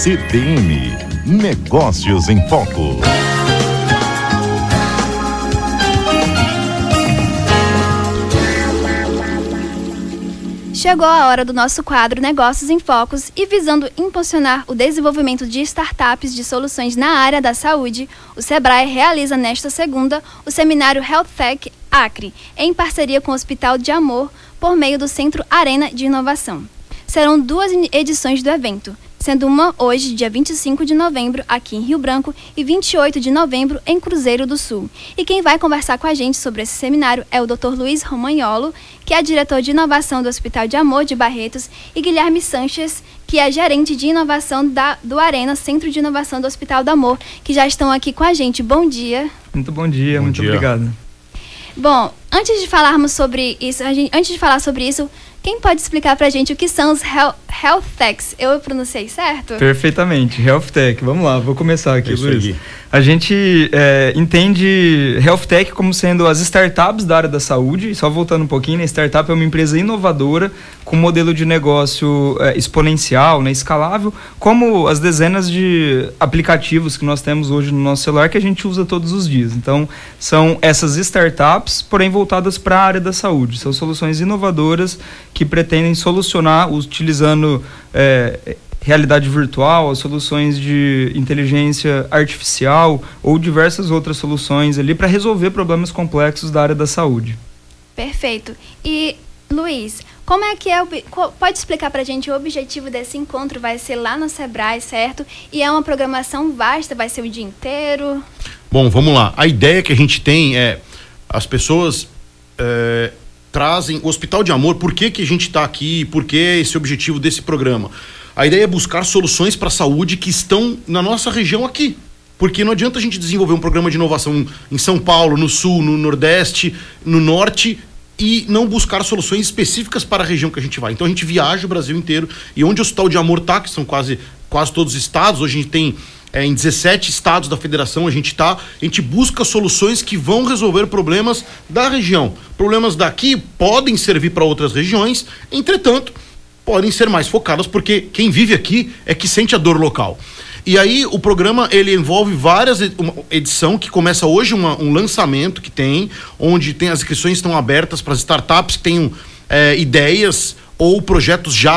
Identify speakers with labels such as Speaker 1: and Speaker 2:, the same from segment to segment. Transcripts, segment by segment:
Speaker 1: CBN, Negócios em Foco.
Speaker 2: Chegou a hora do nosso quadro Negócios em Focos e visando impulsionar o desenvolvimento de startups de soluções na área da saúde, o Sebrae realiza nesta segunda o seminário Health Tech Acre, em parceria com o Hospital de Amor, por meio do Centro Arena de Inovação. Serão 2 edições do evento, sendo uma hoje, dia 25 de novembro, aqui em Rio Branco, e 28 de novembro, em Cruzeiro do Sul. E quem vai conversar com a gente sobre esse seminário é o Dr. Luiz Romagnolo, que é diretor de inovação do Hospital de Amor de Barretos, e Guilherme Sanches, que é gerente de inovação do Arena, Centro de Inovação do Hospital do Amor, que já estão aqui com a gente. Bom dia.
Speaker 3: Muito bom dia, muito obrigado.
Speaker 2: Bom, antes de falar sobre isso, quem pode explicar pra gente o que são os Health Techs? Eu pronunciei certo?
Speaker 3: Perfeitamente, Health Tech. Vamos lá, vou começar aqui, Luiz.
Speaker 1: Aí.
Speaker 3: A gente entende Health Tech como sendo as startups da área da saúde. E só voltando um pouquinho, né? Startup é uma empresa inovadora com modelo de negócio exponencial, né? Escalável, como as dezenas de aplicativos que nós temos hoje no nosso celular que a gente usa todos os dias. Então, são essas startups, porém voltadas para a área da saúde. São soluções inovadoras que pretendem solucionar, utilizando realidade virtual, soluções de inteligência artificial ou diversas outras soluções ali para resolver problemas complexos da área da saúde.
Speaker 2: Perfeito. E, Luiz, como é que pode explicar para a gente o objetivo desse encontro? Vai ser lá no Sebrae, certo? E é uma programação vasta, vai ser o dia inteiro?
Speaker 4: Bom, vamos lá. A ideia que a gente tem é, as pessoas trazem o Hospital de Amor. Por que a gente está aqui? Por que esse objetivo desse programa? A ideia é buscar soluções para a saúde que estão na nossa região aqui. Porque não adianta a gente desenvolver um programa de inovação em São Paulo, no Sul, no Nordeste, no Norte, e não buscar soluções específicas para a região que a gente vai. Então a gente viaja o Brasil inteiro, e onde o Hospital de Amor está, que são quase todos os estados, hoje a gente tem em 17 estados da federação, a gente busca soluções que vão resolver problemas da região. Problemas daqui podem servir para outras regiões, entretanto, podem ser mais focadas, porque quem vive aqui é que sente a dor local. E aí o programa, ele envolve uma edição que começa hoje, um lançamento que tem, onde as inscrições estão abertas para as startups que tenham ideias ou projetos já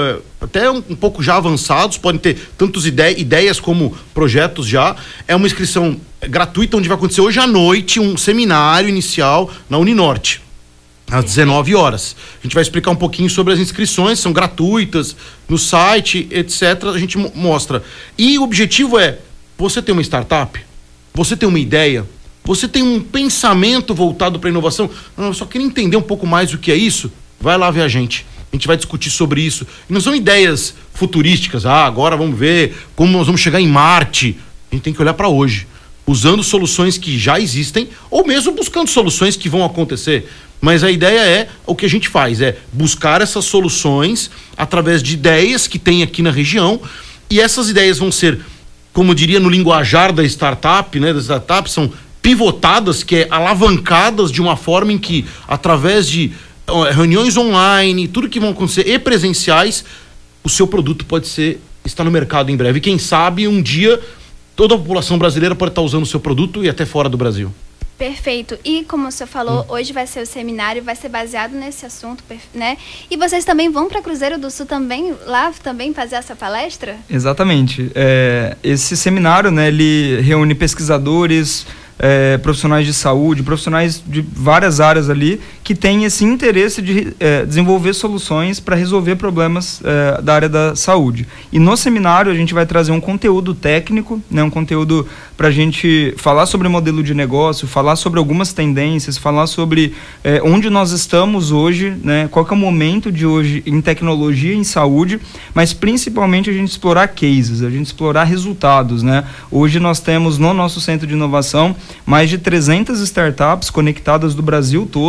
Speaker 4: até um pouco já avançados, podem ter tantas ideias como projetos já. É uma inscrição gratuita, onde vai acontecer hoje à noite um seminário inicial na Uninorte, às 19 horas. A gente vai explicar um pouquinho sobre as inscrições, são gratuitas, no site, etc. A gente mostra. E o objetivo é, você tem uma startup, você tem uma ideia, você tem um pensamento voltado para a inovação, eu só queria entender um pouco mais o que é isso, vai lá ver a gente. A gente vai discutir sobre isso. E não são ideias futurísticas, agora vamos ver como nós vamos chegar em Marte. A gente tem que olhar para hoje, usando soluções que já existem, ou mesmo buscando soluções que vão acontecer. Mas a ideia o que a gente faz é buscar essas soluções através de ideias que tem aqui na região, e essas ideias vão ser, como eu diria no linguajar da startup, né, das startups, são pivotadas, que é alavancadas de uma forma em que, através de reuniões online, tudo que vão acontecer e presenciais, o seu produto pode estar no mercado em breve. E quem sabe um dia toda a população brasileira pode estar usando o seu produto e até fora do Brasil.
Speaker 2: Perfeito. E como o senhor falou, hoje vai ser o seminário, vai ser baseado nesse assunto, né? E vocês também vão para Cruzeiro do Sul lá também fazer essa palestra?
Speaker 3: Exatamente. Esse seminário, né, ele reúne pesquisadores, profissionais de saúde, profissionais de várias áreas ali, que têm esse interesse de desenvolver soluções para resolver problemas da área da saúde. E no seminário a gente vai trazer um conteúdo técnico, né, um conteúdo para a gente falar sobre modelo de negócio, falar sobre algumas tendências, falar sobre onde nós estamos hoje, né, qual que é o momento de hoje em tecnologia, em saúde, mas principalmente a gente explorar cases, a gente explorar resultados, né? Hoje nós temos no nosso centro de inovação mais de 300 startups conectadas do Brasil todo, né?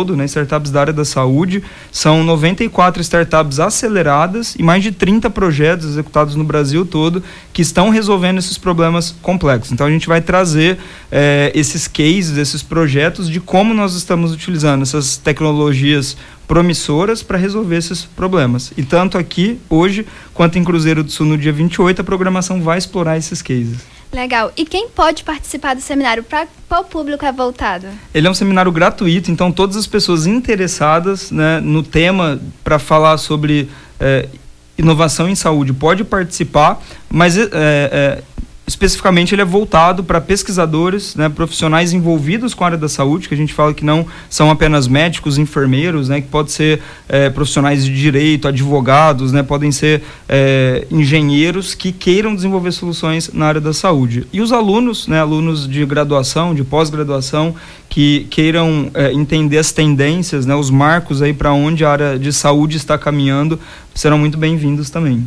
Speaker 3: startups da área da saúde. São 94 startups aceleradas e mais de 30 projetos executados no Brasil todo que estão resolvendo esses problemas complexos. Então a gente vai trazer esses cases, esses projetos de como nós estamos utilizando essas tecnologias promissoras para resolver esses problemas. E tanto aqui, hoje, quanto em Cruzeiro do Sul, no dia 28, a programação vai explorar esses cases.
Speaker 2: Legal. E quem pode participar do seminário? Para qual público é voltado?
Speaker 3: Ele é um seminário gratuito, então todas as pessoas interessadas, né, no tema para falar sobre inovação em saúde pode participar, mas especificamente ele é voltado para pesquisadores, né, profissionais envolvidos com a área da saúde, que a gente fala que não são apenas médicos, enfermeiros, né, que podem ser profissionais de direito, advogados, né, podem ser engenheiros que queiram desenvolver soluções na área da saúde. E os alunos, né, alunos de graduação, de pós-graduação, que queiram entender as tendências, né, os marcos aí para onde a área de saúde está caminhando, serão muito bem-vindos também.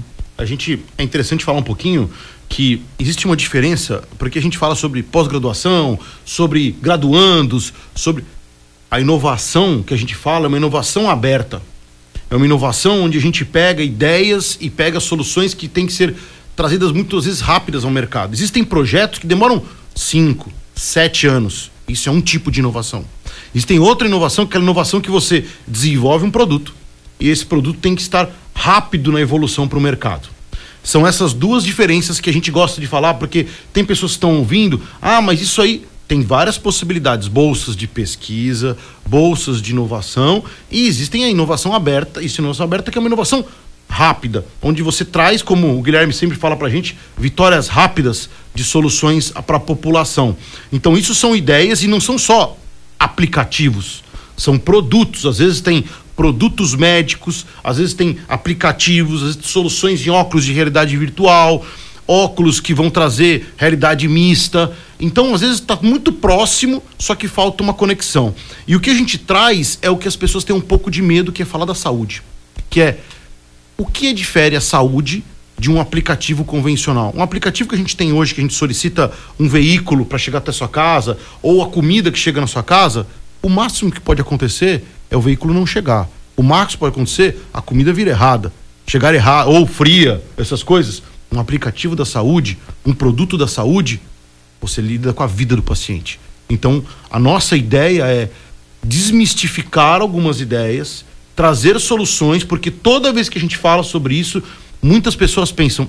Speaker 4: É interessante falar um pouquinho que existe uma diferença, porque a gente fala sobre pós-graduação, sobre graduandos, sobre a inovação que a gente fala, é uma inovação aberta. É uma inovação onde a gente pega ideias e pega soluções que têm que ser trazidas muitas vezes rápidas ao mercado. Existem projetos que demoram 5, 7 anos. Isso é um tipo de inovação. Existem outra inovação, que é a inovação que você desenvolve um produto e esse produto tem que estar rápido na evolução para o mercado. São essas duas diferenças que a gente gosta de falar, porque tem pessoas que estão ouvindo, mas isso aí tem várias possibilidades, bolsas de pesquisa, bolsas de inovação, e existem a inovação aberta, e a inovação aberta que é uma inovação rápida, onde você traz, como o Guilherme sempre fala pra gente, vitórias rápidas de soluções para a população. Então isso são ideias e não são só aplicativos, são produtos, às vezes tem produtos médicos, às vezes tem aplicativos, às vezes soluções em óculos de realidade virtual, óculos que vão trazer realidade mista. Então, às vezes está muito próximo, só que falta uma conexão. E o que a gente traz é o que as pessoas têm um pouco de medo, que é falar da saúde. Que é, o que difere a saúde de um aplicativo convencional? Um aplicativo que a gente tem hoje, que a gente solicita um veículo para chegar até a sua casa, ou a comida que chega na sua casa, o máximo que pode acontecer é o veículo não chegar. O máximo que pode acontecer, a comida vir errada, chegar errada, ou fria, essas coisas. Um aplicativo da saúde, um produto da saúde, você lida com a vida do paciente. Então, a nossa ideia é desmistificar algumas ideias, trazer soluções, porque toda vez que a gente fala sobre isso, muitas pessoas pensam,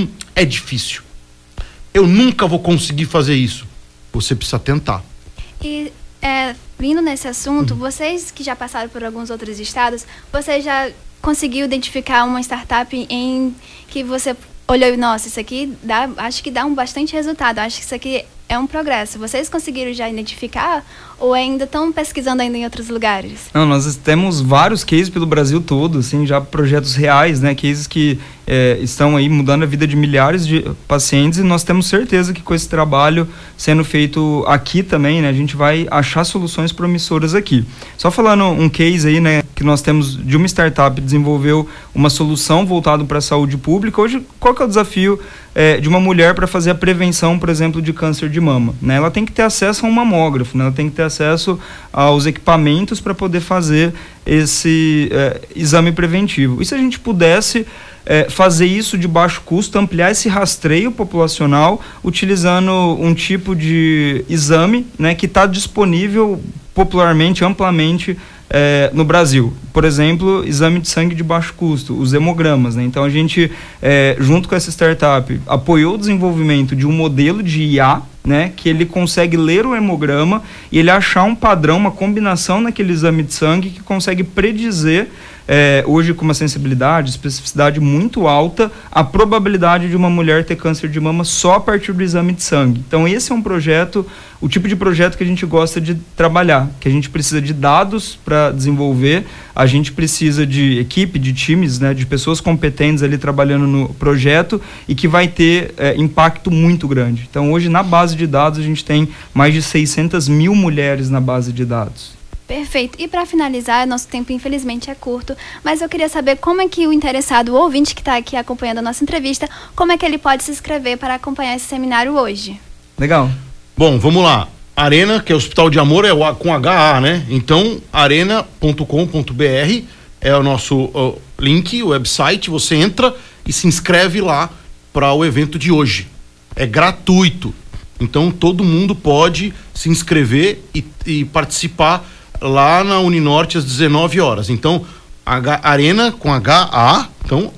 Speaker 4: é difícil. Eu nunca vou conseguir fazer isso. Você precisa tentar.
Speaker 2: E vindo nesse assunto, vocês que já passaram por alguns outros estados, você já conseguiu identificar uma startup em que você olhou e, nossa, isso aqui acho que dá um bastante resultado, acho que isso aqui é um progresso. Vocês conseguiram já identificar ou ainda estão pesquisando ainda em outros lugares?
Speaker 3: Não, nós temos vários cases pelo Brasil todo, assim, já projetos reais, né, cases que estão aí mudando a vida de milhares de pacientes, e nós temos certeza que com esse trabalho sendo feito aqui também, né, a gente vai achar soluções promissoras aqui. Só falando um case aí, né, que nós temos de uma startup que desenvolveu uma solução voltada para a saúde pública. Hoje, qual que é o desafio de uma mulher para fazer a prevenção, por exemplo, de câncer de mama, né? Ela tem que ter acesso a um mamógrafo, né? Ela tem que ter acesso aos equipamentos para poder fazer esse exame preventivo. E se a gente pudesse fazer isso de baixo custo, ampliar esse rastreio populacional, utilizando um tipo de exame, né, que está disponível popularmente, amplamente, no Brasil. Por exemplo, exame de sangue de baixo custo, os hemogramas, né? Então a gente, junto com essa startup, apoiou o desenvolvimento de um modelo de IA, né, que ele consegue ler o hemograma e ele achar um padrão, uma combinação naquele exame de sangue que consegue predizer, hoje com uma sensibilidade, especificidade muito alta, a probabilidade de uma mulher ter câncer de mama só a partir do exame de sangue. Então esse é um projeto, o tipo de projeto que a gente gosta de trabalhar, que a gente precisa de dados para desenvolver, a gente precisa de equipe, de times, né, de pessoas competentes ali trabalhando no projeto e que vai ter impacto muito grande. Então hoje na base de dados a gente tem mais de 600 mil mulheres na base de dados.
Speaker 2: Perfeito. E para finalizar, nosso tempo infelizmente é curto, mas eu queria saber como é que o interessado, o ouvinte que está aqui acompanhando a nossa entrevista, como é que ele pode se inscrever para acompanhar esse seminário hoje?
Speaker 3: Legal.
Speaker 4: Bom, vamos lá. Arena, que é Hospital de Amor, é o com HA, né? Então, arena.com.br é o nosso link, o website. Você entra e se inscreve lá para o evento de hoje. É gratuito. Então, todo mundo pode se inscrever e participar lá na Uninorte às 19 horas. Então, Arena com HA, então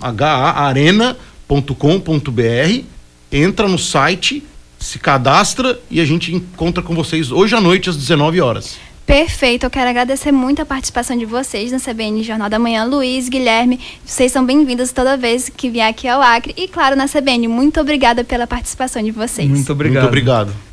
Speaker 4: arena.com.br, entra no site, se cadastra e a gente encontra com vocês hoje à noite às 19 horas.
Speaker 2: Perfeito, eu quero agradecer muito a participação de vocês na CBN Jornal da Manhã. Luiz, Guilherme, vocês são bem-vindos toda vez que vier aqui ao Acre e, claro, na CBN. Muito obrigada pela participação de vocês.
Speaker 3: Muito obrigado.
Speaker 4: Muito obrigado.